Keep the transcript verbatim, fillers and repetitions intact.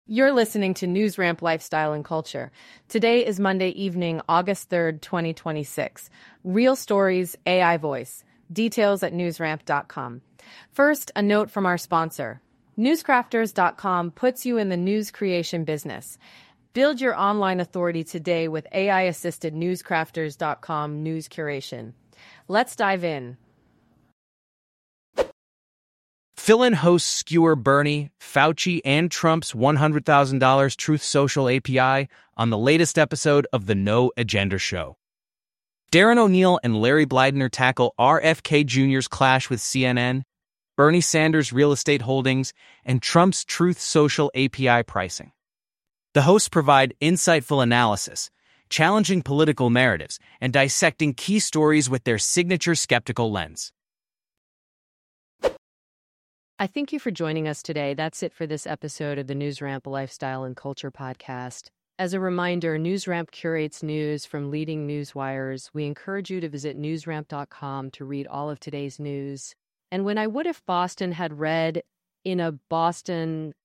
You're listening to NewsRamp Lifestyle and Culture. Today is Monday evening, August third, twenty twenty-six. Real stories, A I voice. Details at newsramp dot com. First, a note from our sponsor. newscrafters dot com puts you in the news creation business. Build your online authority today with A I-assisted newscrafters dot com news curation. Let's dive in. Fill-in hosts skewer Bernie, Fauci, and Trump's one hundred thousand dollars Truth Social A P I on the latest episode of The No Agenda Show. Darren O'Neill and Larry Bleidener tackle R F K Junior's clash with C N N, Bernie Sanders' real estate holdings, and Trump's Truth Social A P I pricing. The hosts provide insightful analysis, challenging political narratives, and dissecting key stories with their signature skeptical lens. I thank you for joining us today. That's it for this episode of the NewsRamp Lifestyle and Culture podcast. As a reminder, NewsRamp curates news from leading news wires. We encourage you to visit newsramp dot com to read all of today's news. And when I Would If Boston had read in a Boston